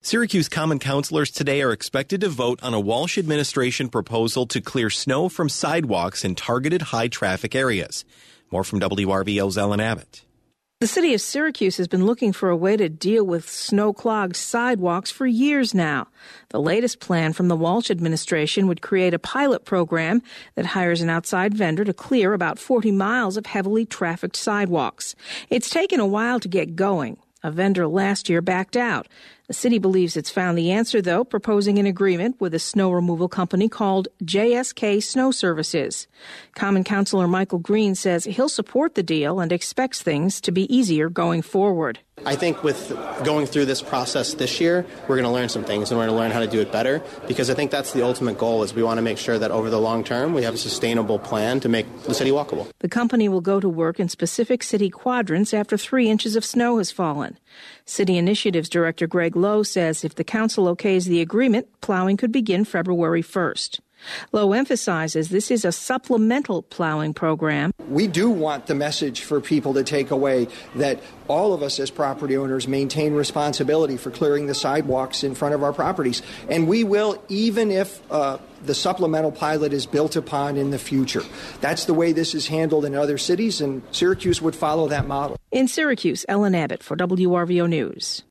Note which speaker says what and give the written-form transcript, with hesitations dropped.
Speaker 1: Syracuse Common Councilors today are expected to vote on a Walsh administration proposal to clear snow from sidewalks in targeted high-traffic areas. More from WRVO's Ellen Abbott.
Speaker 2: The city of Syracuse has been looking for a way to deal with snow-clogged sidewalks for years now. The latest plan from the Walsh administration would create a pilot program that hires an outside vendor to clear about 40 miles of heavily trafficked sidewalks. It's taken a while to get going. A vendor last year backed out. The city believes it's found the answer, though, proposing an agreement with a snow removal company called JSK Snow Services. Common Councilor Michael Green says he'll support the deal and expects things to be easier going forward.
Speaker 3: I think with going through this process this year, we're going to learn some things and we're going to learn how to do it better, because I think that's the ultimate goal, is we want to make sure that over the long term we have a sustainable plan to make the city walkable.
Speaker 2: The company will go to work in specific city quadrants after 3 inches of snow has fallen. City Initiatives Director Greg Lowe says if the council okays the agreement, plowing could begin February 1st. Lowe emphasizes this is a supplemental plowing program.
Speaker 4: We do want the message for people to take away that all of us as property owners maintain responsibility for clearing the sidewalks in front of our properties. And we will, even if the supplemental pilot is built upon in the future. That's the way this is handled in other cities, and Syracuse would follow that model.
Speaker 2: In Syracuse, Ellen Abbott for WRVO News.